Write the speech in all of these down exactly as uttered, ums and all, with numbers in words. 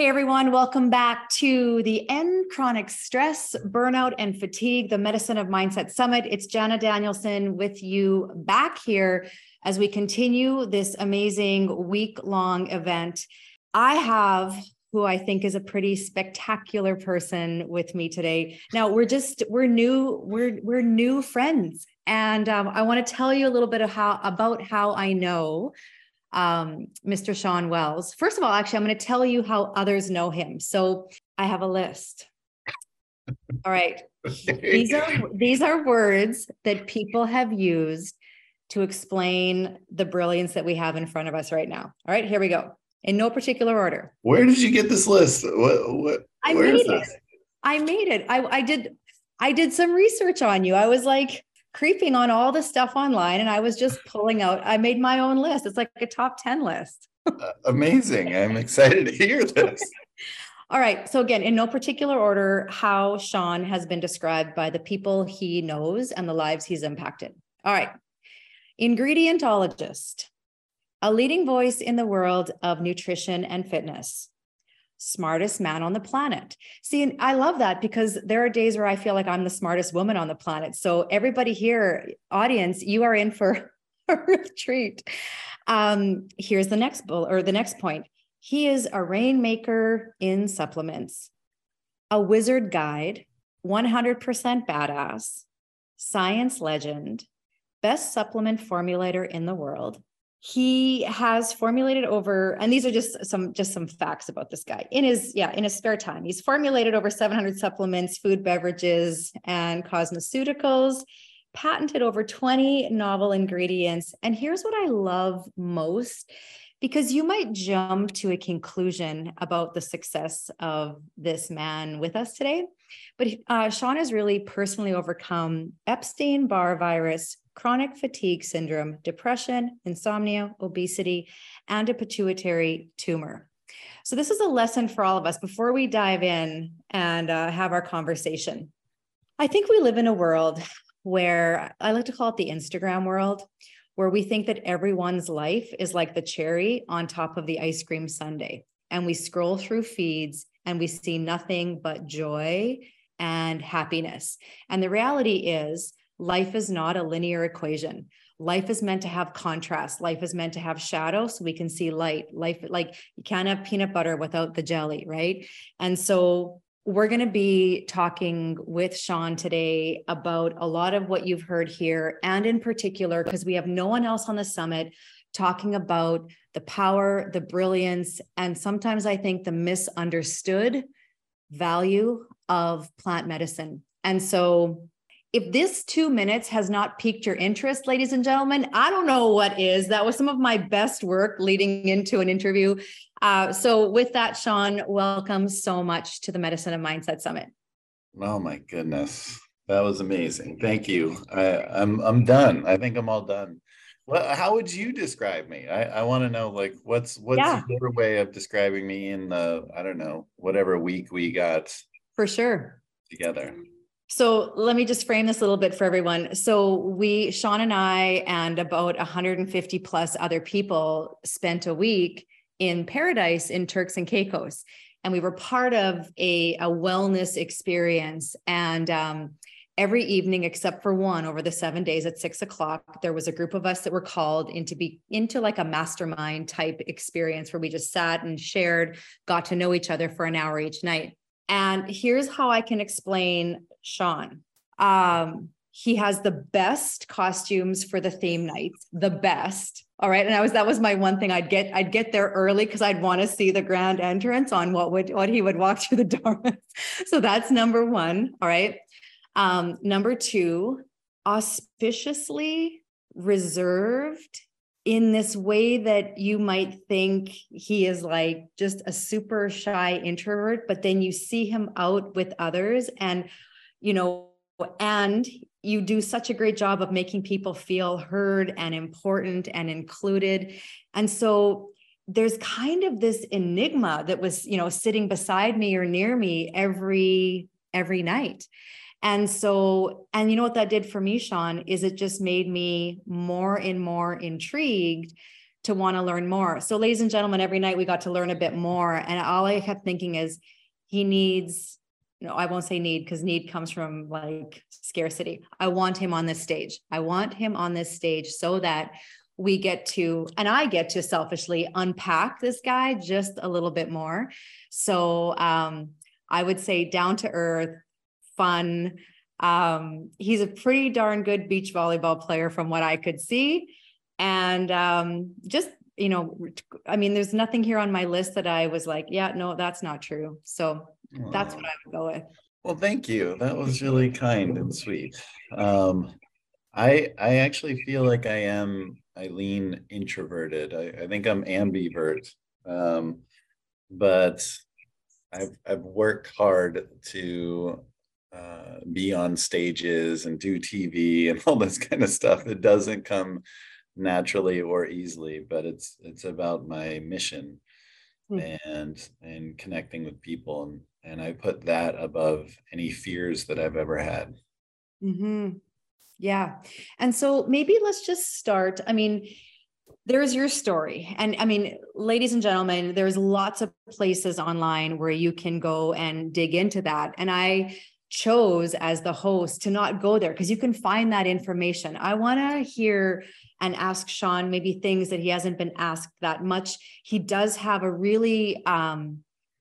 Hey everyone, welcome back to the End Chronic Stress, Burnout, and Fatigue, the Medicine of Mindset Summit. It's Jana Danielson with you back here as we continue this amazing week-long event. I have who I think is a pretty spectacular person with me today. Now we're just, we're new, we're, we're new friends. And um, I want to tell you a little bit of how, about how I know Um, Mister Shawn Wells. First of all, actually, I'm going to tell you how others know him. So I have a list. All right. These are, these are words that people have used to explain the brilliance that we have in front of us right now. All right, here we go. In no particular order. Where did you get this list? What, what, I where made is this? it. I made it. I, I did, I did some research on you. I was like, creeping on all the stuff online, and I was just pulling out, I made my own list. It's like a top ten list. uh, amazing. I'm excited to hear this. All right. So again, in no particular order, how Shawn has been described by the people he knows and the lives he's impacted. All right. Ingredientologist, a leading voice in the world of nutrition and fitness. Smartest man on the planet. See, I love that because there are days where I feel like I'm the smartest woman on the planet. So everybody here, audience, you are in for a real treat. Um, here's the next bull or the next point. He is a rainmaker in supplements, a wizard guide, one hundred percent badass, science legend, best supplement formulator in the world. He has formulated over, and these are just some just some facts about this guy. In his, yeah, in his spare time, he's formulated over seven hundred supplements, food, beverages, and cosmeceuticals, patented over twenty novel ingredients. And here's what I love most, because you might jump to a conclusion about the success of this man with us today. But uh, Shawn has really personally overcome Epstein-Barr virus, chronic fatigue syndrome, depression, insomnia, obesity, and a pituitary tumor. So this is a lesson for all of us before we dive in and uh, have our conversation. I think we live in a world where I like to call it the Instagram world, where we think that everyone's life is like the cherry on top of the ice cream sundae. And we scroll through feeds and we see nothing but joy and happiness. And the reality is, life is not a linear equation. Life is meant to have contrast. Life is meant to have shadow so we can see light. Life, like you can't have peanut butter without the jelly, right? And so we're going to be talking with Shawn today about a lot of what you've heard here, and in particular, because we have no one else on the summit talking about the power, the brilliance, and sometimes I think the misunderstood value of plant medicine. And so if this two minutes has not piqued your interest, ladies and gentlemen, I don't know what is. That was some of my best work leading into an interview. Uh, so with that, Shawn, welcome so much to the Medicine of Mindset Summit. Oh my goodness. That was amazing. Thank you. I, I'm I'm done. I think I'm all done. Well, how would you describe me? I, I want to know, like, what's what's Yeah. your way of describing me in the, I don't know, whatever week we got For sure. together. So let me just frame this a little bit for everyone. So we, Shawn and I, and about one hundred fifty plus other people spent a week in paradise in Turks and Caicos. And we were part of a, a wellness experience. And um, every evening, except for one, over the seven days at six o'clock, there was a group of us that were called into be into like a mastermind type experience where we just sat and shared, got to know each other for an hour each night. And here's how I can explain Shawn. Um, he has the best costumes for the theme nights, the best. All right. And I was, that was my one thing. I'd get, I'd get there early because I'd want to see the grand entrance on what would, what he would walk through the door with. So that's number one. All right. Um, number two, auspiciously reserved in this way that you might think he is like just a super shy introvert, but then you see him out with others and, you know, and you do such a great job of making people feel heard and important and included. And so there's kind of this enigma that was, you know, sitting beside me or near me every, every night. And so, and you know what that did for me, Shawn, is it just made me more and more intrigued to want to learn more. So ladies and gentlemen, every night we got to learn a bit more. And all I kept thinking is he needs, no, I won't say need because need comes from like scarcity. I want him on this stage. I want him on this stage so that we get to, and I get to selfishly unpack this guy just a little bit more. So um, I would say down to earth, fun. Um, he's a pretty darn good beach volleyball player from what I could see. And um, just, you know, I mean, there's nothing here on my list that I was like, yeah, no, that's not true. So Oh, that's what I would go with. well, thank you. That was really kind and sweet. Um, I I actually feel like I am, I lean introverted. I, I think I'm ambivert. Um, but I've I've worked hard to uh, be on stages and do T V and all this kind of stuff. It doesn't come naturally or easily, but it's it's about my mission Mm. and and connecting with people, and and I put that above any fears that I've ever had. Mm-hmm. Yeah. And so maybe let's just start. I mean, there's your story. And I mean, ladies and gentlemen, there's lots of places online where you can go and dig into that. And I chose as the host to not go there because you can find that information. I want to hear and ask Sean maybe things that he hasn't been asked that much. He does have a really um,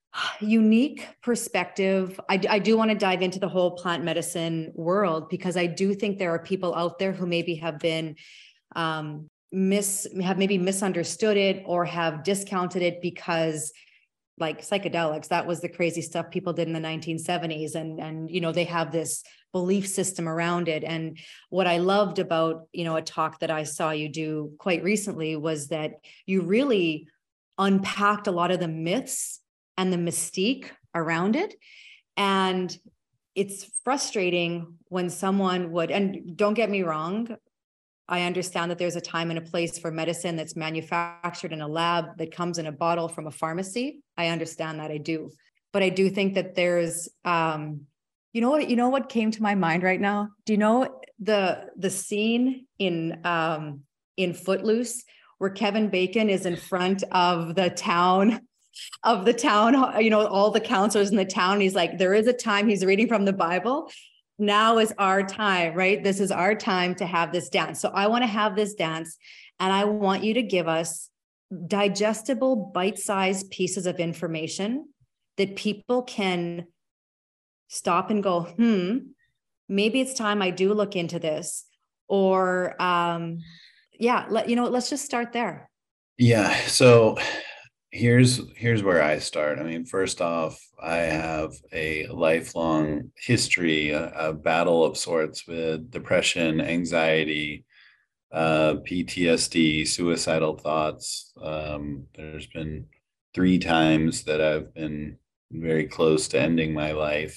unique perspective. I, I do want to dive into the whole plant medicine world because I do think there are people out there who maybe have been um, mis have maybe misunderstood it or have discounted it because like psychedelics, that was the crazy stuff people did in the nineteen seventies. And, and, you know, they have this belief system around it. And what I loved about, you know, a talk that I saw you do quite recently was that you really unpacked a lot of the myths and the mystique around it. And it's frustrating when someone would, and don't get me wrong, I understand that there's a time and a place for medicine that's manufactured in a lab that comes in a bottle from a pharmacy. I understand that, I do. But I do think that there's, um, you know what, you know what came to my mind right now? Do you know the the scene in um, in Footloose where Kevin Bacon is in front of the town of the town, you know, all the counselors in the town. He's like, there is a time, he's reading from the Bible. Now is our time, right? This is our time to have this dance. So I want to have this dance and I want you to give us digestible, bite-sized pieces of information that people can stop and go, hmm, maybe it's time I do look into this. Or um, yeah, let, you know, let's just start there. Yeah. So here's here's where I start. I mean, first off, I have a lifelong history, a, a battle of sorts with depression, anxiety, uh, P T S D, suicidal thoughts. Um, there's been three times that I've been very close to ending my life.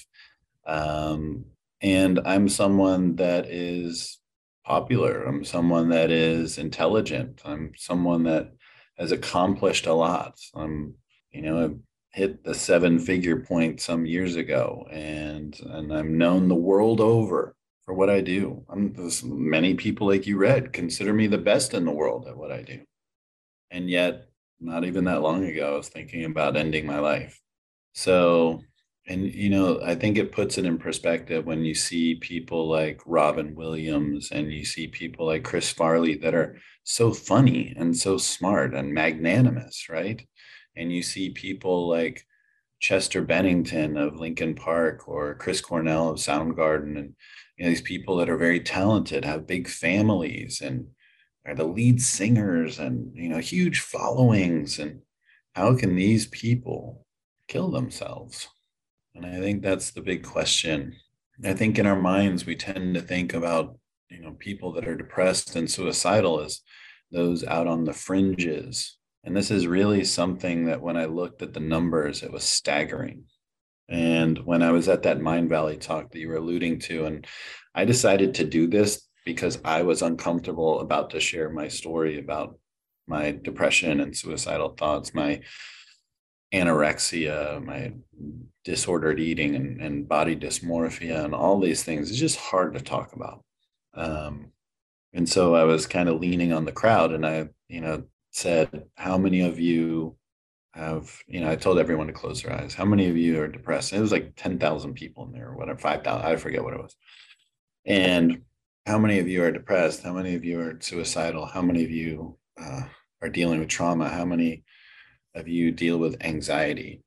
Um, and I'm someone that is popular. I'm someone that is intelligent. I'm someone that has accomplished a lot. I'm, you know, I've hit the seven figure point some years ago, and and I'm known the world over for what I do. I'm there's many people like you read consider me the best in the world at what I do. And yet, not even that long ago, I was thinking about ending my life. So, and you know, I think it puts it in perspective when you see people like Robin Williams and you see people like Chris Farley that are so funny and so smart and magnanimous, right? And you see people like Chester Bennington of Linkin Park or Chris Cornell of Soundgarden, and you know, these people that are very talented, have big families, and are the lead singers, and you know, huge followings. And how can these people kill themselves? And I think that's the big question. I think in our minds we tend to think about, you know, people that are depressed and suicidal as those out on the fringes. And this is really something that when I looked at the numbers, it was staggering. And when I was at that Mind Valley talk that you were alluding to, and I decided to do this because I was uncomfortable about to share my story about my depression and suicidal thoughts, my anorexia, my disordered eating, and, and body dysmorphia, and all these things. It's just hard to talk about. Um, and so I was kind of leaning on the crowd, and I, you know, said, how many of you have, you know, I told everyone to close their eyes. How many of you are depressed? And it was like ten thousand people in there or whatever, five thousand, I forget what it was. And how many of you are depressed? How many of you are suicidal? How many of you uh, are dealing with trauma? How many of you deal with anxiety?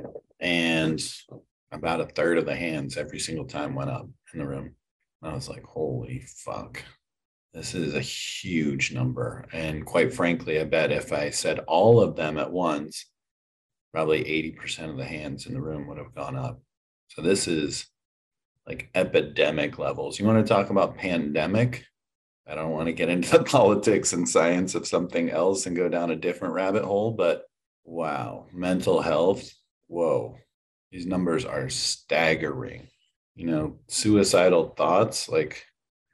And about a third of the hands every single time went up in the room. And I was like, holy fuck. This is a huge number. And quite frankly, I bet if I said all of them at once, probably eighty percent of the hands in the room would have gone up. So this is like epidemic levels. You want to talk about pandemic? I don't want to get into the politics and science of something else and go down a different rabbit hole, but wow, mental health, whoa, these numbers are staggering. You know, suicidal thoughts, like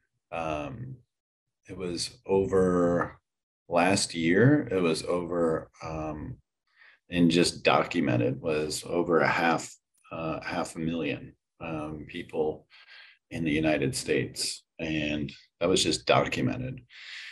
um, it was over last year, it was over um, and just documented was over a half, uh, half a million um, people in the United States. And that was just documented.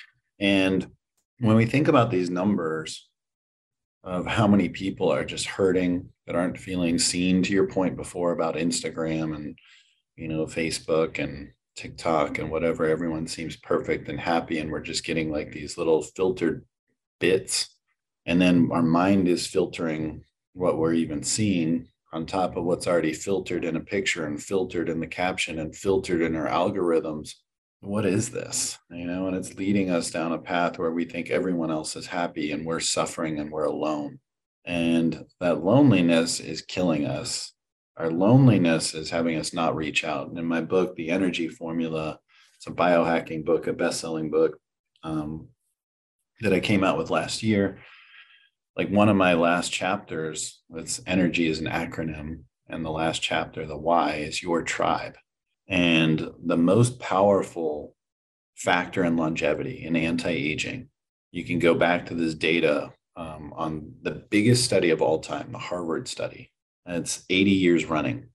And when we think about these numbers of how many people are just hurting, that aren't feeling seen, to your point before about Instagram and, you know, Facebook and TikTok and whatever, everyone seems perfect and happy. And we're just getting like these little filtered bits. And then our mind is filtering what we're even seeing on top of what's already filtered in a picture and filtered in the caption and filtered in our algorithms. What is this? You know, and it's leading us down a path where we think everyone else is happy and we're suffering and we're alone. And that loneliness is killing us. Our loneliness is having us not reach out. And in my book, The Energy Formula, it's a biohacking book, a best-selling book um, that I came out with last year. Like one of my last chapters, it's energy is an acronym. And the last chapter, the why, is your tribe. And the most powerful factor in longevity, in anti-aging, you can go back to this data um, on the biggest study of all time, the Harvard study. And it's eighty years running.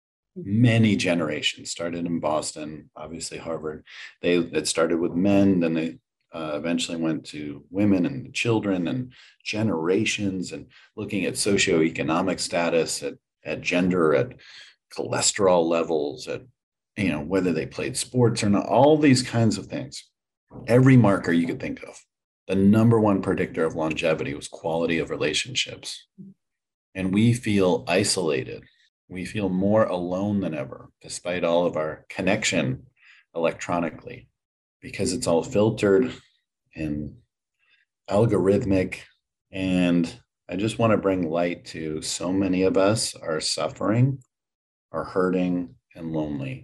Many generations started in Boston, obviously Harvard. They it started with men, then they uh, eventually went to women and children and generations, and looking at socioeconomic status, at, at gender, at cholesterol levels, at, you know, whether they played sports or not, all these kinds of things. Every marker you could think of. The number one predictor of longevity was quality of relationships. And we feel isolated. We feel more alone than ever, despite all of our connection electronically, because it's all filtered and algorithmic. And I just want to bring light to so many of us are suffering, are hurting, and lonely.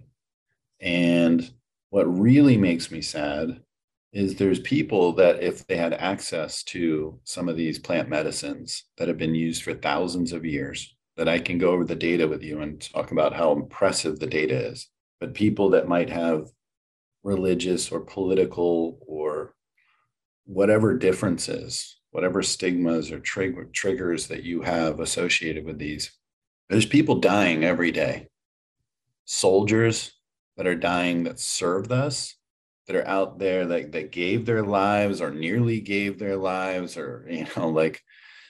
And what really makes me sad is there's people that if they had access to some of these plant medicines that have been used for thousands of years, that I can go over the data with you and talk about how impressive the data is. But people that might have religious or political or whatever differences, whatever stigmas or trig- triggers that you have associated with these, there's people dying every day. Soldiers that are dying that served us, that are out there that, that gave their lives or nearly gave their lives, or, you know, like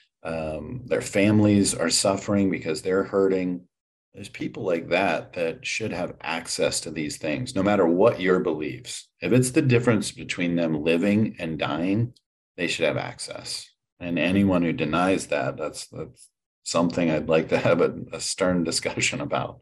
um, their families are suffering because they're hurting. There's people like that that should have access to these things, no matter what your beliefs. If it's the difference between them living and dying, they should have access. And anyone who denies that, that's, that's something I'd like to have a, a stern discussion about,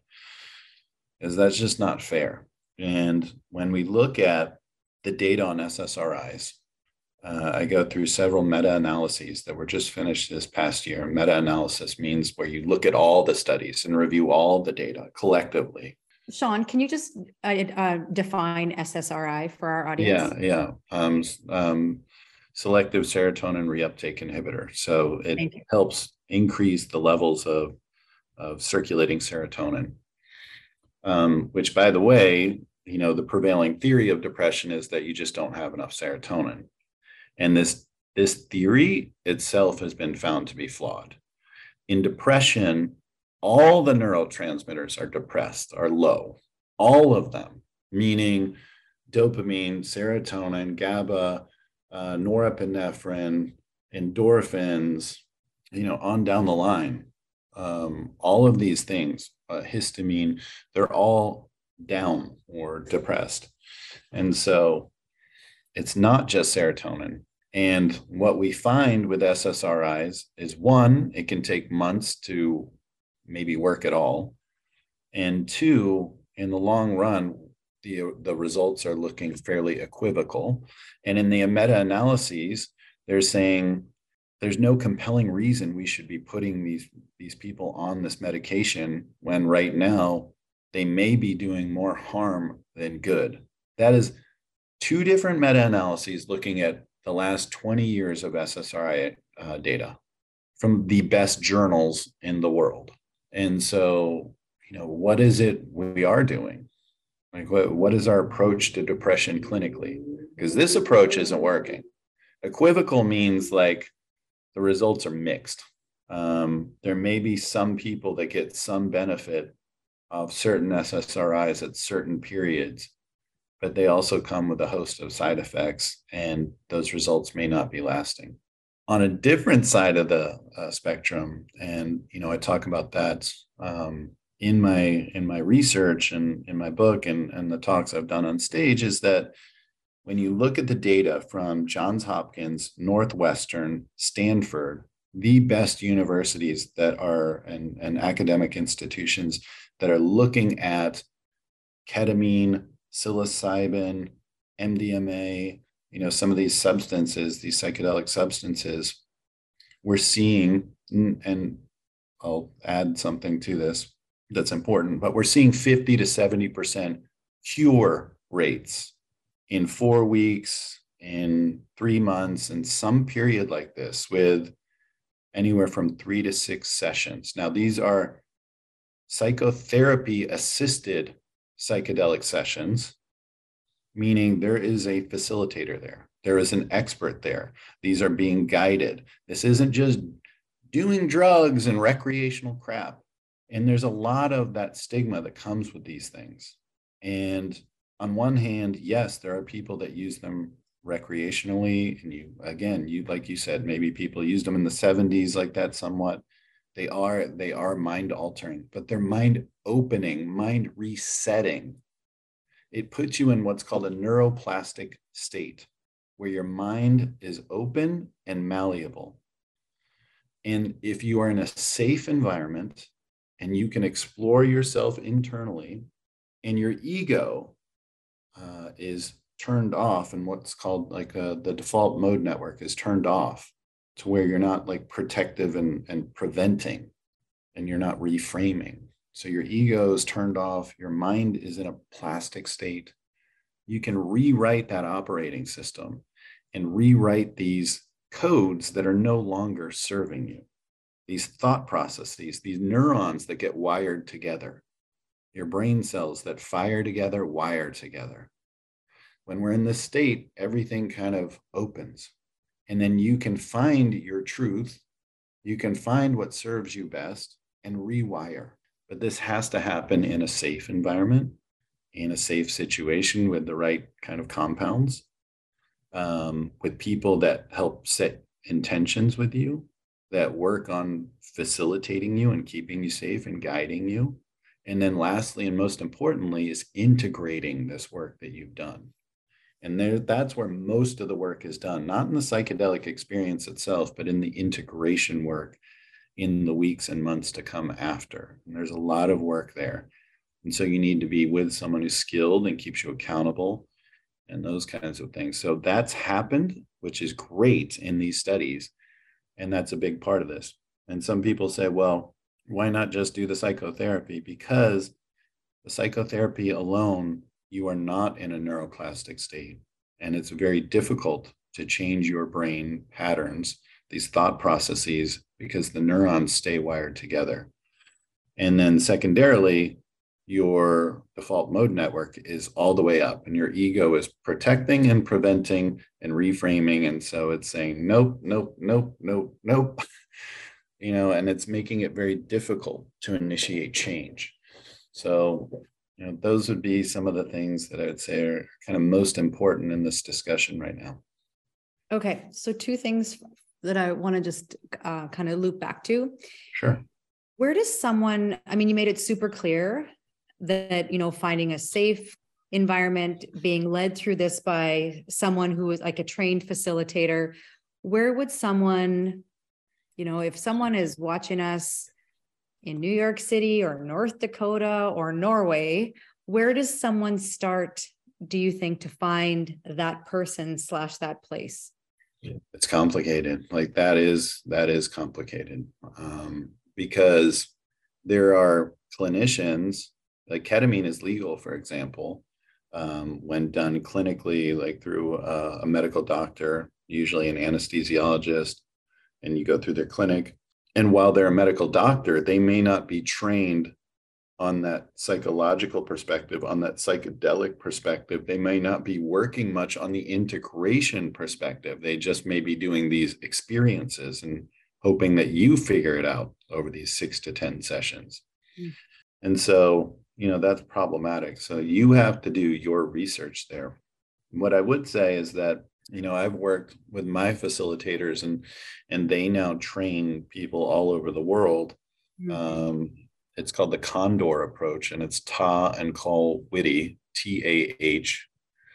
is that's just not fair. And when we look at the data on S S R Is, uh, I go through several meta-analyses that were just finished this past year. Meta-analysis means where you look at all the studies and review all the data collectively. Sean, can you just uh, uh, define S S R I for our audience? Yeah, yeah. Um, um, selective serotonin reuptake inhibitor. So it helps increase the levels of, of circulating serotonin, um, which, by the way, you know, the prevailing theory of depression is that you just don't have enough serotonin. And this, this theory itself has been found to be flawed. In depression, all the neurotransmitters are depressed, are low, all of them, meaning dopamine, serotonin, GABA, uh, norepinephrine, endorphins, you know, on down the line. Um, all of these things, uh, histamine, they're all down or depressed. And so it's not just serotonin. And what we find with S S R Is is one, it can take months to maybe work at all. And two, in the long run, the, the results are looking fairly equivocal. And in the meta-analyses, they're saying there's no compelling reason we should be putting these, these people on this medication when right now they may be doing more harm than good. That is two different meta-analyses looking at the last twenty years of S S R I uh, data from the best journals in the world. And so, you know, what is it we are doing? Like, what, what is our approach to depression clinically? Because this approach isn't working. Equivocal means like the results are mixed. Um, there may be some people that get some benefit of certain S S R Is at certain periods, but they also come with a host of side effects, and those results may not be lasting. On a different side of the uh, spectrum, and you know, I talk about that um, in my in my research and in my book and, and the talks I've done on stage, is that when you look at the data from Johns Hopkins, Northwestern, Stanford, the best universities that are and, and academic institutions that are looking at ketamine, psilocybin, M D M A, you know, some of these substances, these psychedelic substances, we're seeing, and I'll add something to this that's important, but we're seeing fifty to seventy percent cure rates in four weeks, in three months, in some period like this, with anywhere from three to six sessions. Now, these are psychotherapy assisted psychedelic sessions, meaning there is a facilitator there. There is an expert there. These are being guided. This isn't just doing drugs and recreational crap. And there's a lot of that stigma that comes with these things. And on one hand, yes, there are people that use them recreationally. And you, again, you, like you said, maybe people used them in the seventies like that somewhat. They are, they are mind altering, but they're mind opening, mind resetting. It puts you in what's called a neuroplastic state, where your mind is open and malleable. And if you are in a safe environment and you can explore yourself internally, and your ego uh, is turned off, and what's called like a, the default mode network is turned off, to where you're not like protective and, and preventing, and you're not reframing. So your ego is turned off, your mind is in a plastic state. You can rewrite that operating system and rewrite these codes that are no longer serving you. These thought processes, these neurons that get wired together, your brain cells that fire together, wire together. When we're in this state, everything kind of opens. And then you can find your truth, you can find what serves you best and rewire. But this has to happen in a safe environment, in a safe situation with the right kind of compounds, um, with people that help set intentions with you, that work on facilitating you and keeping you safe and guiding you. And then lastly, and most importantly, is integrating this work that you've done. And there, that's where most of the work is done, not in the psychedelic experience itself, but in the integration work in the weeks and months to come after. And there's a lot of work there. And so you need to be with someone who's skilled and keeps you accountable and those kinds of things. So that's happened, which is great in these studies. And that's a big part of this. And some people say, well, why not just do the psychotherapy? Because the psychotherapy alone, you are not in a neuroplastic state. And it's very difficult to change your brain patterns, these thought processes, because the neurons stay wired together. And then secondarily, your default mode network is all the way up, and your ego is protecting and preventing and reframing. And so it's saying, nope, nope, nope, nope, nope, you know, and it's making it very difficult to initiate change. So, you know, those would be some of the things that I would say are kind of most important in this discussion right now. Okay. So two things that I want to just uh, kind of loop back to. Sure. Where does someone, I mean, you made it super clear that, you know, finding a safe environment, being led through this by someone who is like a trained facilitator. Where would someone, you know, if someone is watching us in New York City or North Dakota or Norway, where does someone start, do you think, to find that person slash that place? It's complicated. Like that is, that is complicated um, because there are clinicians, like ketamine is legal, for example, um, when done clinically, like through a, a medical doctor, usually an anesthesiologist, and you go through their clinic. And while they're a medical doctor, they may not be trained on that psychological perspective, on that psychedelic perspective. They may not be working much on the integration perspective. They just may be doing these experiences and hoping that you figure it out over these six to ten sessions. Mm. And so, you know, that's problematic. So you have to do your research there. What I would say is that, you know, I've worked with my facilitators and, and they now train people all over the world. Mm-hmm. Um, It's called the Condor approach, and it's Ta and Cole Whitty, T A H,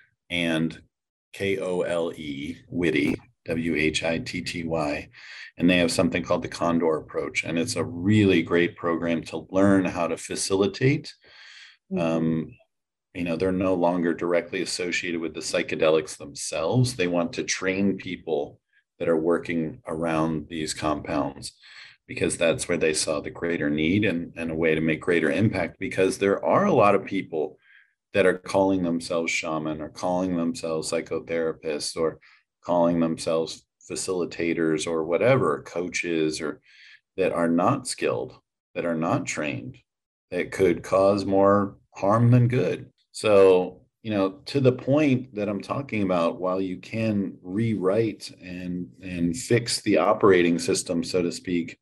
and K O L E, Whitty, W H I T T Y. And they have something called the Condor approach. And it's a really great program to learn how to facilitate. Mm-hmm. Um, you know, they're no longer directly associated with the psychedelics themselves. They want to train people that are working around these compounds, because that's where they saw the greater need and, and a way to make greater impact, because there are a lot of people that are calling themselves shaman or calling themselves psychotherapists or calling themselves facilitators or whatever, coaches, or that are not skilled, that are not trained, that could cause more harm than good. So, you know, to the point that I'm talking about, while you can rewrite and, and fix the operating system, so to speak,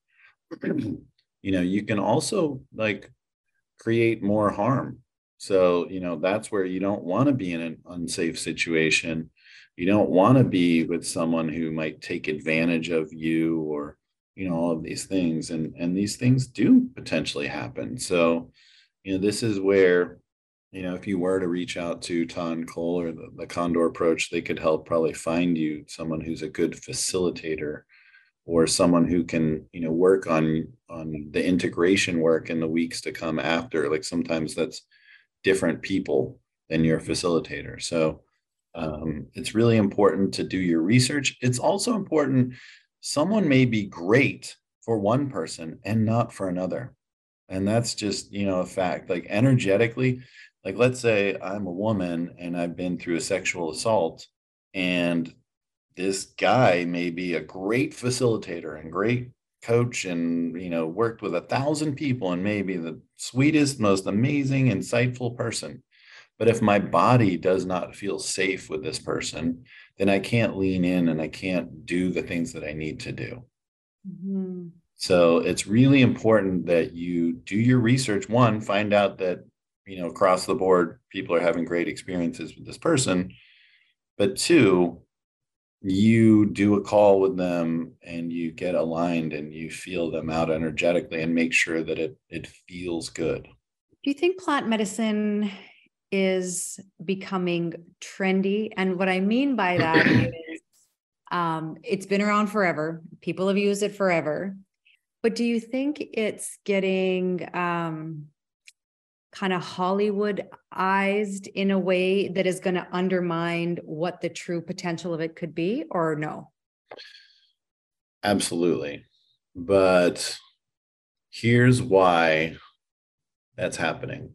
you know, you can also like create more harm. So, you know, that's where you don't want to be in an unsafe situation. You don't want to be with someone who might take advantage of you, or, you know, all of these things. And, and these things do potentially happen. So, you know, this is where, you know, if you were to reach out to Ta and Cole or the, the Condor approach, they could help probably find you someone who's a good facilitator, or someone who can, you know, work on on the integration work in the weeks to come after. Like sometimes that's different people than your facilitator. So um, it's really important to do your research. It's also important, someone may be great for one person and not for another. And that's just, you know, a fact. Like energetically, like let's say I'm a woman and I've been through a sexual assault, and this guy may be a great facilitator and great coach and, you know, worked with a thousand people and maybe the sweetest, most amazing, insightful person. But if my body does not feel safe with this person, then I can't lean in and I can't do the things that I need to do. Mm-hmm. So it's really important that you do your research. One, find out that, you know, across the board, people are having great experiences with this person. But two, you do a call with them and you get aligned and you feel them out energetically and make sure that it it feels good. Do you think plant medicine is becoming trendy? And what I mean by that is um, it's been around forever. People have used it forever. But do you think it's getting um, kind of Hollywoodized in a way that is going to undermine what the true potential of it could be, or no? Absolutely. But here's why that's happening,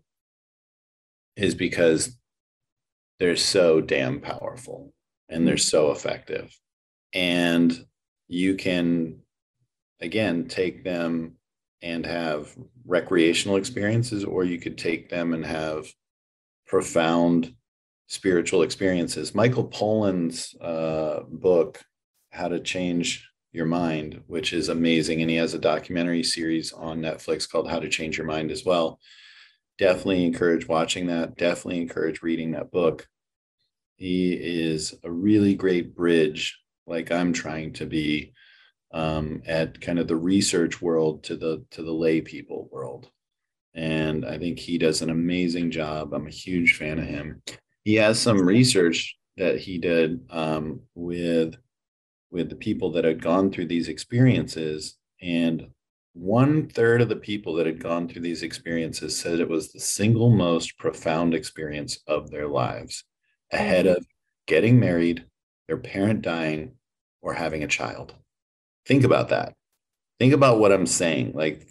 is because they're so damn powerful and they're so effective. And you can, again, take them and have recreational experiences, or you could take them and have profound spiritual experiences. Michael Pollan's uh, book, How to Change Your Mind, which is amazing. And he has a documentary series on Netflix called How to Change Your Mind as well. Definitely encourage watching that. Definitely encourage reading that book. He is a really great bridge, like I'm trying to be, um, at kind of the research world to the to the lay people world. And I think he does an amazing job. I'm a huge fan of him. He has some research that he did um, with with the people that had gone through these experiences, and one third of the people that had gone through these experiences said it was the single most profound experience of their lives, ahead Mhm. of getting married, their parent dying, or having a child. Think about that. Think about what I'm saying. Like,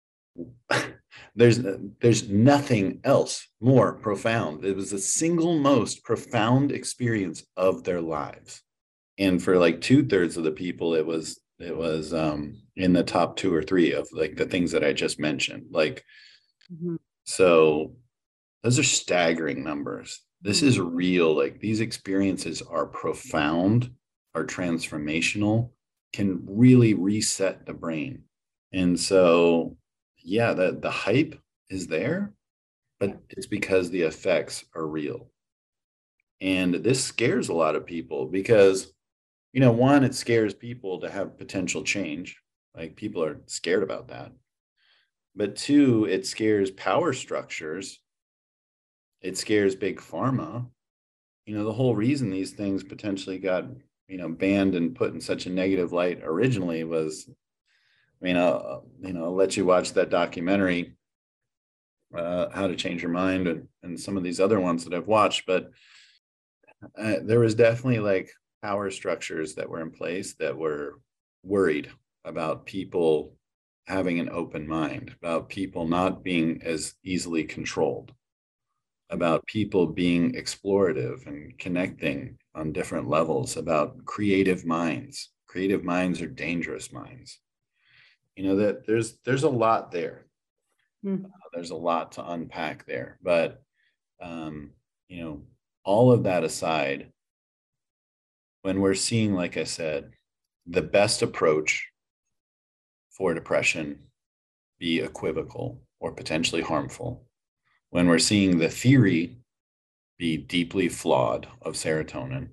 there's there's nothing else more profound. It was the single most profound experience of their lives. And for like two thirds of the people, it was it was um in the top two or three of like the things that I just mentioned. Like, Mhm. so those are staggering numbers. This is Mhm. real. Like, these experiences are profound, are transformational, can really reset the brain. And so, yeah, the, the hype is there, Yeah. but it's because the effects are real. And this scares a lot of people because, you know, one, it scares people to have potential change. Like, people are scared about that. But two, it scares power structures. It scares big pharma. You know, the whole reason these things potentially got, you know, banned and put in such a negative light originally was, I mean, I'll, you know, I'll let you watch that documentary, uh, How to Change Your Mind, and, and some of these other ones that I've watched. But uh, there was definitely like power structures that were in place that were worried about people having an open mind, about people not being as easily controlled, about people being explorative and connecting on different levels, about creative minds. Creative minds are dangerous minds. You know, that there's there's a lot there. Mhm. There's a lot to unpack there. But um, you know, all of that aside, when we're seeing, like I said, the best approach for depression be equivocal or potentially harmful, when we're seeing the theory be deeply flawed of serotonin,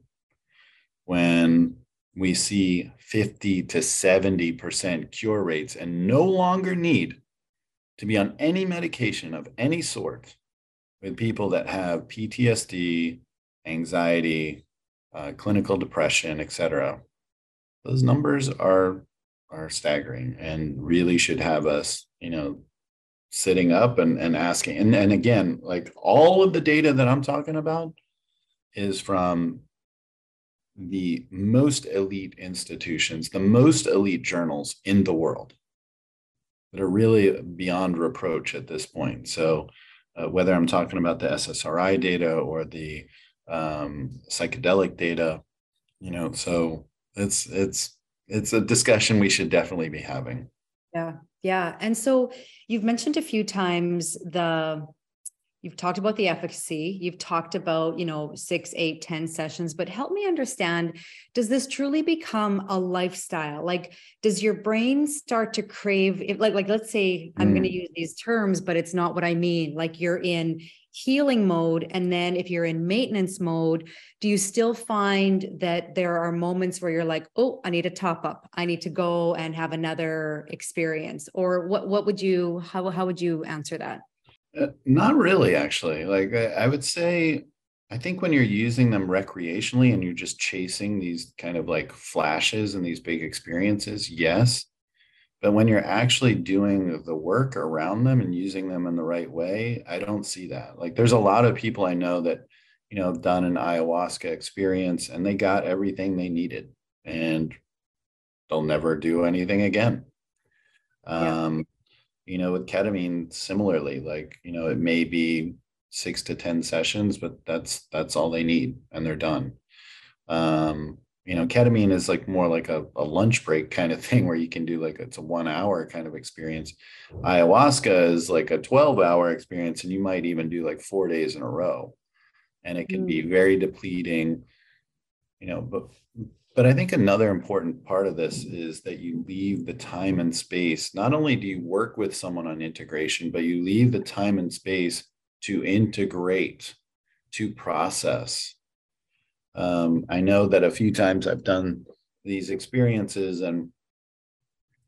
when we see fifty to seventy percent cure rates and no longer need to be on any medication of any sort with people that have P T S D, anxiety, uh, clinical depression, et cetera. Those numbers are are staggering and really should have us, you know, sitting up and, and asking. And, and again, like, all of the data that I'm talking about is from the most elite institutions, the most elite journals in the world that are really beyond reproach at this point. So, uh, whether I'm talking about the S S R I data or the um, psychedelic data, you know, so it's it's it's a discussion we should definitely be having. Yeah. Yeah. And so you've mentioned a few times the You've talked about the efficacy. You've talked about, you know, six, eight, ten sessions, but help me understand, does this truly become a lifestyle? Like, does your brain start to crave if, like, like, let's say I'm going to Mm. use these terms, but it's not what I mean. Like, you're in healing mode. And then if you're in maintenance mode, do you still find that there are moments where you're like, oh, I need a top up. I need to go and have another experience? Or what, what would you, how, how would you answer that? Uh, not really, actually. Like, I, I would say, I think when you're using them recreationally and you're just chasing these kind of like flashes and these big experiences, yes. But when you're actually doing the work around them and using them in the right way, I don't see that. Like, there's a lot of people I know that, you know, have done an ayahuasca experience and they got everything they needed and they'll never do anything again. Yeah. Um, you know, with ketamine, similarly, like, you know, it may be six to ten sessions, but that's that's all they need and they're done. Um, you know, ketamine is like more like a, a lunch break kind of thing where you can do like, it's a one hour kind of experience. Ayahuasca is like a twelve hour experience, and you might even do like four days in a row. And it can be Mm. very depleting, you know, but but I think another important part of this is that you leave the time and space. Not only do you work with someone on integration, but you leave the time and space to integrate, to process. Um, I know that a few times I've done these experiences, and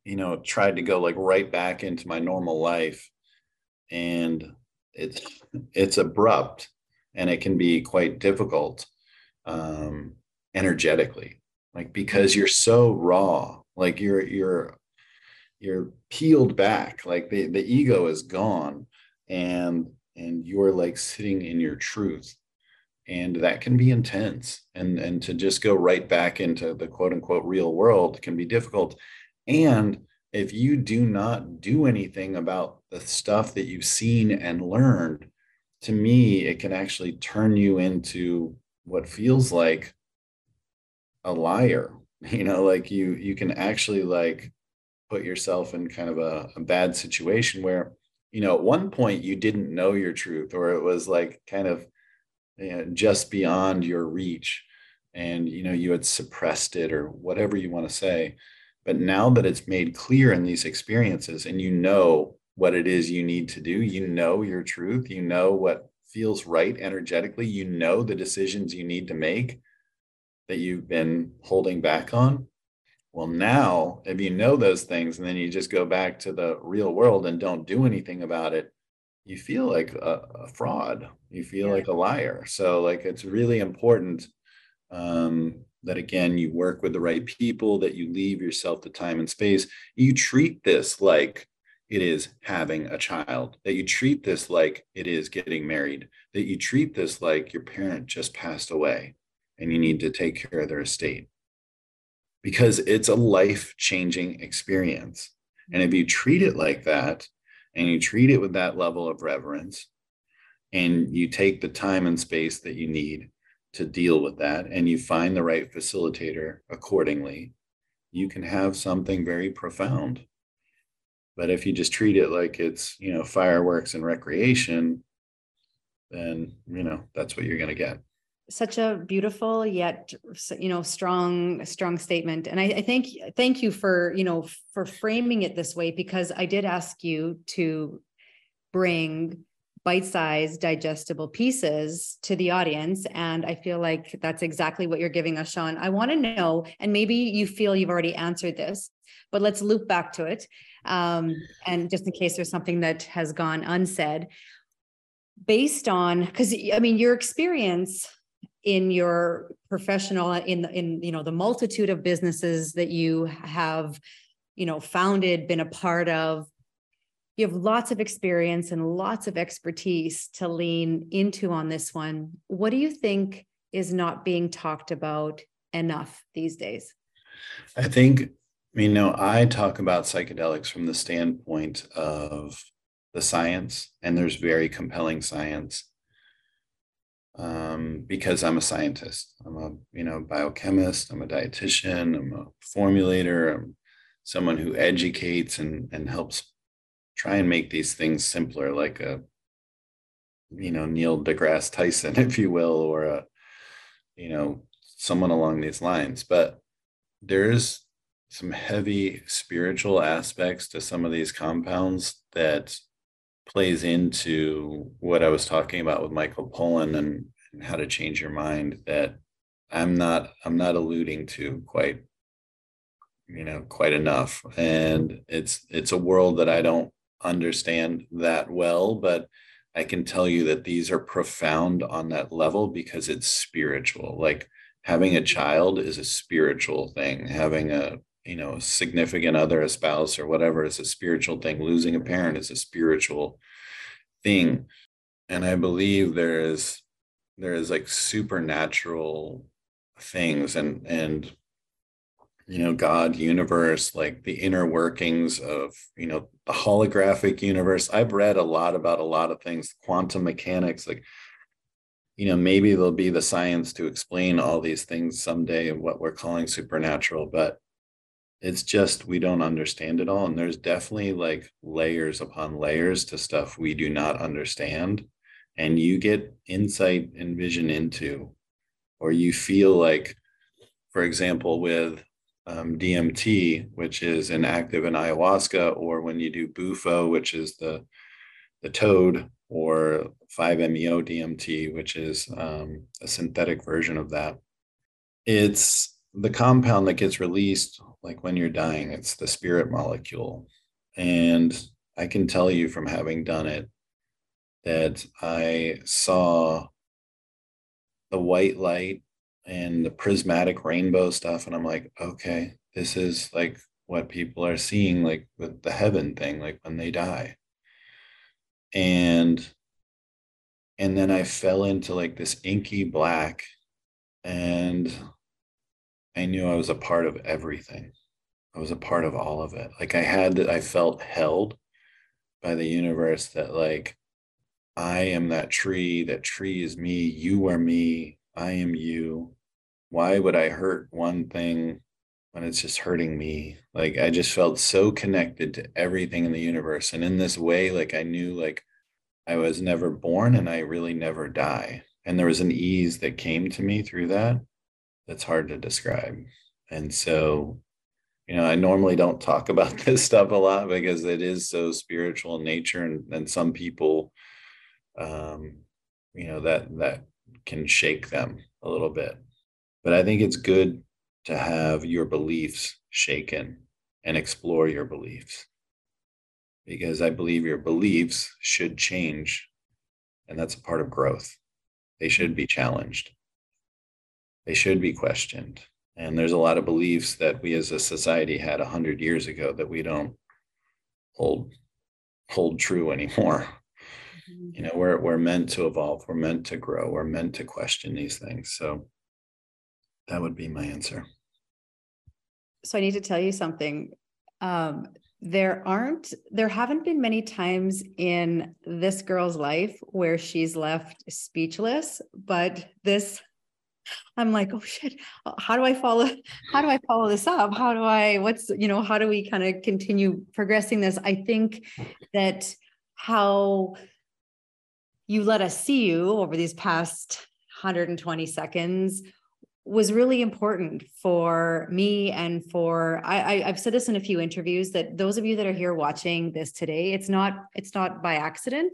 you know, tried to go like right back into my normal life, and it's it's abrupt, and it can be quite difficult, um, energetically, like because you're so raw, like you're you're you're peeled back, like the the ego is gone, and and you're like sitting in your truth, and that can be intense, and and to just go right back into the quote unquote real world can be difficult. And if you do not do anything about the stuff that you've seen and learned, to me it can actually turn you into what feels like a liar. You know, like you you can actually like put yourself in kind of a, a bad situation where, you know, at one point you didn't know your truth, or it was like kind of, you know, just beyond your reach, and you know you had suppressed it or whatever you want to say. But now that it's made clear in these experiences, and you know what it is you need to do, you know your truth, you know what feels right energetically, you know the decisions you need to make that you've been holding back on. Well, now if you know those things and then you just go back to the real world and don't do anything about it, you feel like a, a fraud. You feel Yeah. like a liar. So, like, it's really important, um, that again, you work with the right people, that you leave yourself the time and space. You treat this like it is having a child, that you treat this like it is getting married, that you treat this like your parent just passed away and you need to take care of their estate, because it's a life changing experience. And if you treat it like that, and you treat it with that level of reverence, and you take the time and space that you need to deal with that, and you find the right facilitator accordingly, you can have something very profound. But if you just treat it like it's, you know, fireworks and recreation, then, you know, that's what you're going to get. Such a beautiful yet, you know, strong, strong statement. And I, I think, thank you for, you know, for framing it this way, because I did ask you to bring bite-sized digestible pieces to the audience. And I feel like that's exactly what you're giving us, Sean. I want to know, and maybe you feel you've already answered this, but let's loop back to it. Um, and just in case there's something that has gone unsaid, based on, because I mean, your experience in your professional, in, in, you know, the multitude of businesses that you have, you know, founded, been a part of, you have lots of experience and lots of expertise to lean into on this one. What do you think is not being talked about enough these days? I think, you know, I talk about psychedelics from the standpoint of the science, and there's very compelling science, um, because I'm a scientist. I'm a, you know, biochemist, I'm a dietitian, I'm a formulator, I'm someone who educates and, and helps try and make these things simpler, like a, you know, Neil deGrasse Tyson, if you will, or a, you know, someone along these lines. But there's some heavy spiritual aspects to some of these compounds that plays into what I was talking about with Michael Pollan, and, and how to change your mind, that I'm not I'm not alluding to quite, you know, quite enough. And it's it's a world that I don't understand that well, but I can tell you that these are profound on that level because it's spiritual. Like having a child is a spiritual thing. Having a, you know, significant other, a spouse or whatever, is a spiritual thing. Losing a parent is a spiritual thing. And I believe there is there is like supernatural things, and and you know, God, universe, like the inner workings of, you know, the holographic universe. I've read a lot about a lot of things, quantum mechanics, like, you know, maybe there'll be the science to explain all these things someday and what we're calling supernatural, but it's just we don't understand it all. And there's definitely like layers upon layers to stuff we do not understand. And you get insight and vision into, or you feel like, for example, with um, D M T, which is inactive in ayahuasca, or when you do bufo, which is the the toad, or five M E O D M T, which is um, a synthetic version of that. It's the compound that gets released like when you're dying, it's the spirit molecule. And I can tell you from having done it that I saw the white light and the prismatic rainbow stuff. And I'm like, okay, this is like what people are seeing, like with the heaven thing, like when they die. And and then I fell into like this inky black, and I knew I was a part of everything. I was a part of all of it. Like I had that, I felt held by the universe, that like I am that tree, that tree is me, you are me, I am you. Why would I hurt one thing when it's just hurting me? Like I just felt so connected to everything in the universe. And in this way, like I knew like I was never born and I really never die. And there was an ease that came to me through that that's hard to describe. And so, you know, I normally don't talk about this stuff a lot because it is so spiritual in nature, and, and some people, um, you know, that that can shake them a little bit. But I think it's good to have your beliefs shaken and explore your beliefs, because I believe your beliefs should change, and that's a part of growth. They should be challenged. They should be questioned. And there's a lot of beliefs that we as a society had a hundred years ago that we don't hold hold true anymore. Mm-hmm. You know, we're we're meant to evolve, we're meant to grow, we're meant to question these things. So that would be my answer. So I need to tell you something. Um, there aren't, there haven't been many times in this girl's life where she's left speechless, but this, I'm like, oh shit, how do I follow, how do I follow this up? How do I, what's, you know, how do we kind of continue progressing this? I think that how you let us see you over these past one hundred twenty seconds was really important for me. And for, I, I, I've said this in a few interviews, that those of you that are here watching this today, it's not, it's not by accident.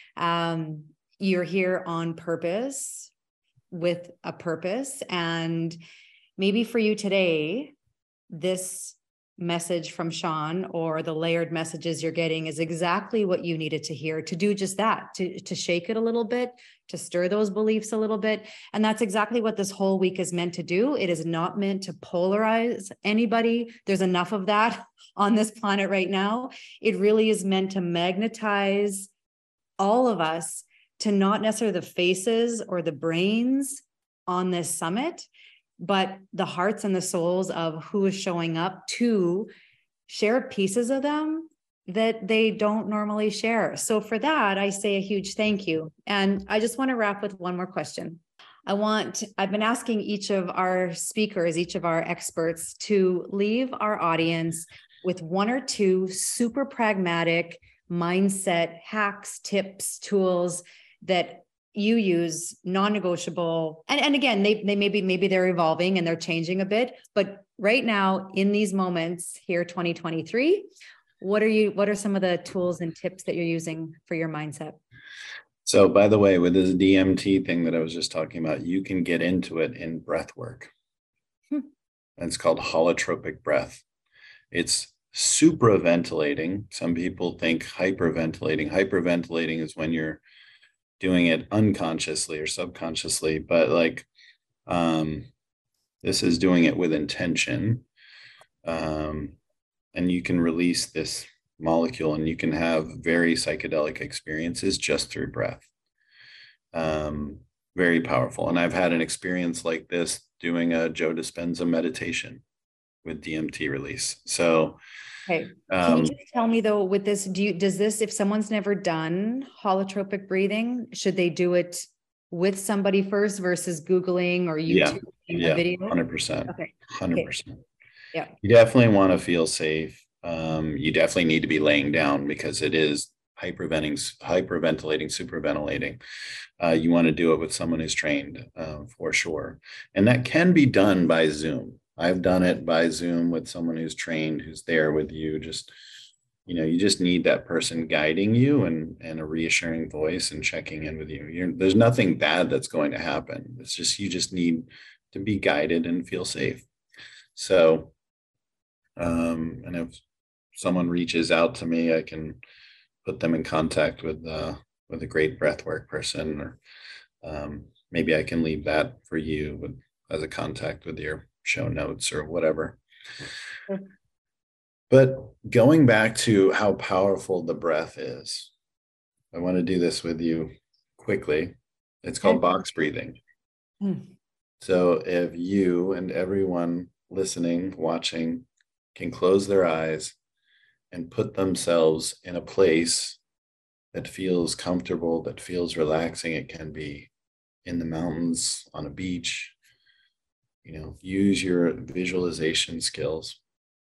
Um, you're here on purpose, with a purpose. And maybe for you today, this message from Sean, or the layered messages you're getting, is exactly what you needed to hear, to do just that, to, to shake it a little bit, to stir those beliefs a little bit. And that's exactly what this whole week is meant to do. It is not meant to polarize anybody. There's enough of that on this planet right now. It really is meant to magnetize all of us to not necessarily the faces or the brains on this summit, but the hearts and the souls of who is showing up to share pieces of them that they don't normally share. So for that, I say a huge thank you. And I just want to wrap with one more question. I want, I've been asking each of our speakers, each of our experts, to leave our audience with one or two super pragmatic mindset hacks, tips, tools that you use, non-negotiable. And, and again, they, they maybe, maybe they're evolving and they're changing a bit, but right now in these moments here, twenty twenty-three, what are you, what are some of the tools and tips that you're using for your mindset? So by the way, with this D M T thing that I was just talking about, you can get into it in breath work. Hmm. And it's called holotropic breath. It's supraventilating. Some people think hyperventilating. Hyperventilating is when you're doing it unconsciously or subconsciously, but like um, this is doing it with intention. Um, and you can release this molecule and you can have very psychedelic experiences just through breath. Um, very powerful. And I've had an experience like this doing a Joe Dispenza meditation with D M T release. So okay. Can um, you just tell me though, with this, do you, does this, if someone's never done holotropic breathing, should they do it with somebody first versus Googling or YouTube yeah, yeah, a video? one hundred percent. Okay. one hundred percent. Okay. Yeah. You definitely want to feel safe. Um, you definitely need to be laying down because it is hyperventilating, hyperventilating, superventilating. Uh, you want to do it with someone who's trained uh, for sure. And that can be done by Zoom. I've done it by Zoom with someone who's trained, who's there with you. Just, you know, you just need that person guiding you and, and a reassuring voice and checking in with you. You're, there's nothing bad that's going to happen. It's just, you just need to be guided and feel safe. So Um, and if someone reaches out to me, I can put them in contact with uh, with a great breathwork person, or um, maybe I can leave that for you with, as a contact with your show notes or whatever. But going back to how powerful the breath is, I want to do this with you quickly. It's called box breathing. Mm. So if you and everyone listening, watching, can close their eyes and put themselves in a place that feels comfortable, that feels relaxing. It can be in the mountains, on a beach. You know, use your visualization skills.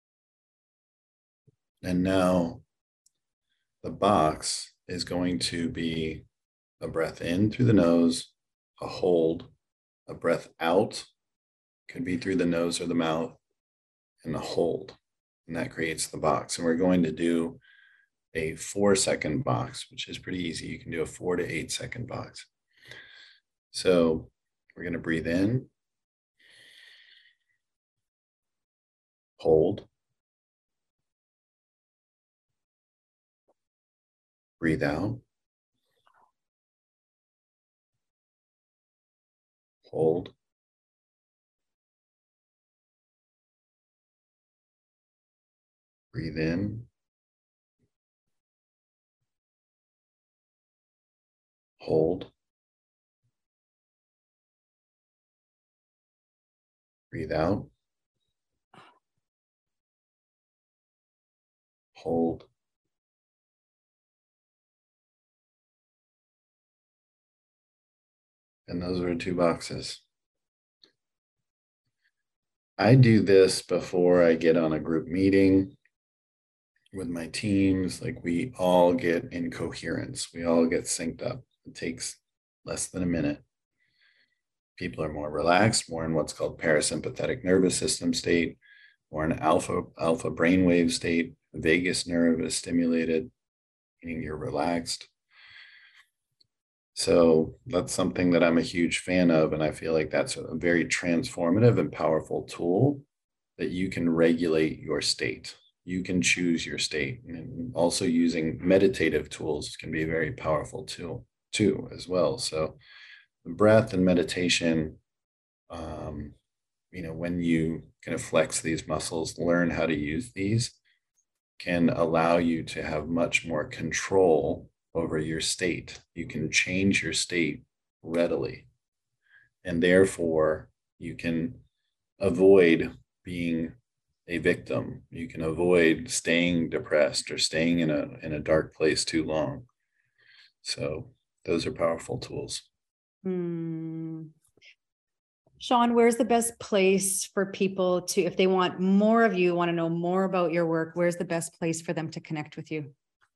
And now the box is going to be a breath in through the nose, a hold, a breath out, could be through the nose or the mouth, and a hold. And that creates the box. And we're going to do a four second box, which is pretty easy. You can do a four to eight second box. So we're going to breathe in, hold, breathe out, hold, breathe in, hold, breathe out, hold, and those are two boxes. I do this before I get on a group meeting with my teams. Like, we all get in coherence, we all get synced up. It takes less than a minute. People are more relaxed, more in what's called parasympathetic nervous system state, more in alpha alpha brainwave state. The vagus nerve is stimulated, meaning you're relaxed. So that's something that I'm a huge fan of. And I feel like that's a very transformative and powerful tool that you can regulate your state. You can choose your state. And also using meditative tools can be a very powerful tool too, as well. So breath and meditation, um, you know, when you kind of flex these muscles, learn how to use these, can allow you to have much more control over your state. You can change your state readily. And therefore, you can avoid being a victim. You can avoid staying depressed or staying in a, in a dark place too long. So those are powerful tools. Mm. Sean, where's the best place for people to, if they want more of you, want to know more about your work, where's the best place for them to connect with you?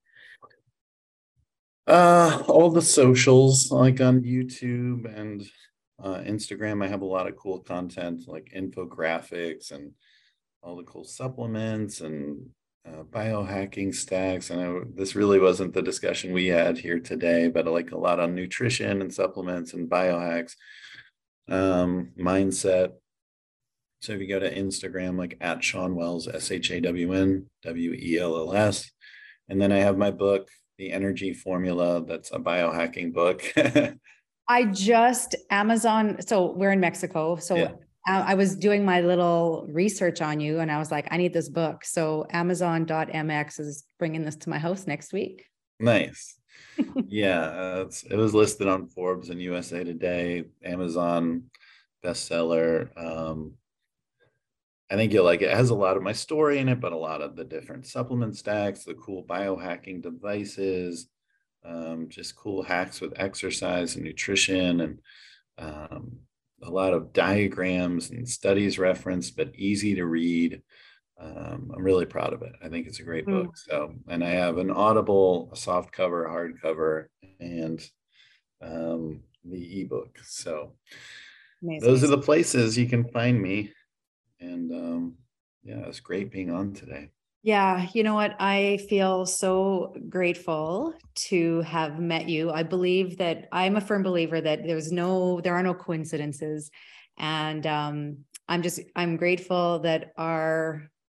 Uh, all the socials, like on YouTube and uh, Instagram. I have a lot of cool content, like infographics and all the cool supplements and uh, biohacking stacks. And I, this really wasn't the discussion we had here today, but like a lot on nutrition and supplements and biohacks, um, mindset. So if you go to Instagram, like at Shawn Wells, S H A W N W E L L S. And then I have my book, The Energy Formula. That's a biohacking book. I just Amazon. So we're in Mexico. So yeah. I, I was doing my little research on you and I was like, I need this book. So Amazon dot M X is bringing this to my house next week. Nice. Yeah. Uh, it's, it was listed on Forbes and U S A Today, Amazon bestseller. Um, I think you'll like it. It has a lot of my story in it, but a lot of the different supplement stacks, the cool biohacking devices, um, just cool hacks with exercise and nutrition, and um, a lot of diagrams and studies referenced, but easy to read. Um, I'm really proud of it. I think it's a great book. Mm. So, and I have an Audible, a soft cover, hardcover, and um, the ebook. So Amazing. Those are the places you can find me. And um, yeah, it's great being on today. Yeah, you know what? I feel so grateful to have met you. I believe that I'm a firm believer that there's no, there are no coincidences. And um, I'm just, I'm grateful that our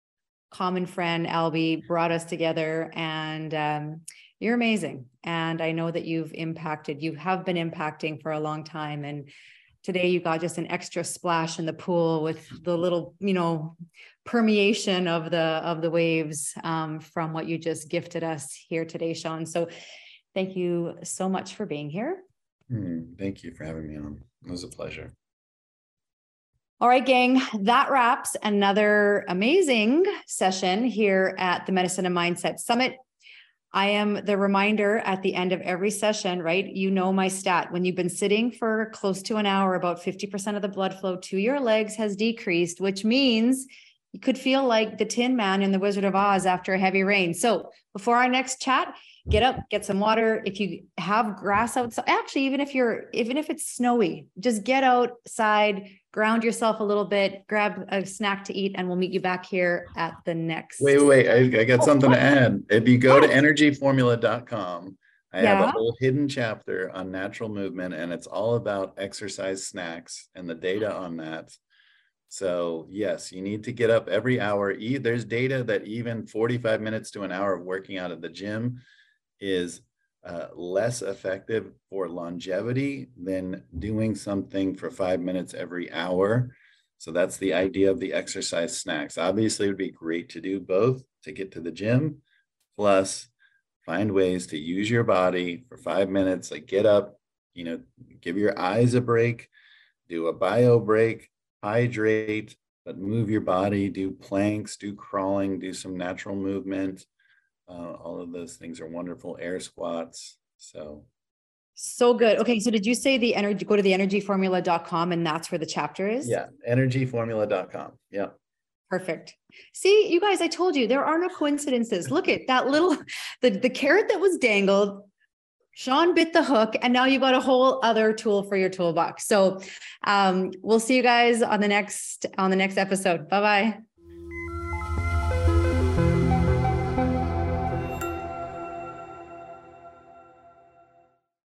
common friend, Albie, brought us together, and um, you're amazing. And I know that you've impacted, you have been impacting for a long time. And today you got just an extra splash in the pool with the little, you know, permeation of the, of the waves um, from what you just gifted us here today, Sean. So thank you so much for being here. Mm, thank you for having me on. It was a pleasure. All right, gang, that wraps another amazing session here at the Medicine and Mindset Summit. I am the reminder at the end of every session, right? You know my stat. When you've been sitting for close to an hour, about fifty percent of the blood flow to your legs has decreased, which means you could feel like the Tin Man in The Wizard of Oz after a heavy rain. So before our next chat, get up, get some water. If you have grass outside, actually, even if you're, even if it's snowy, just get outside, ground yourself a little bit, grab a snack to eat, and we'll meet you back here at the next. Wait, wait, I, I got Oh, something what? to add. If you go What? to energy formula dot com, I Yeah. have a whole hidden chapter on natural movement, and it's all about exercise snacks and the data on that. So yes, you need to get up every hour. There's data that even forty-five minutes to an hour of working out at the gym is uh, less effective for longevity than doing something for five minutes every hour. So that's the idea of the exercise snacks. Obviously, it would be great to do both to get to the gym, plus find ways to use your body for five minutes, like get up, you know, give your eyes a break, do a bio break, hydrate, but move your body, do planks, do crawling, do some natural movement. Uh, all of those things are wonderful. Air squats. So. So good. Okay. So did you say the energy, go to the energy formula dot com and that's where the chapter is? Yeah. energy formula dot com. Yeah. Perfect. See, you guys, I told you there are no coincidences. Look at that little, the, the carrot that was dangled. Sean bit the hook, and now you got a whole other tool for your toolbox. So um, we'll see you guys on the next, on the next episode. Bye-bye.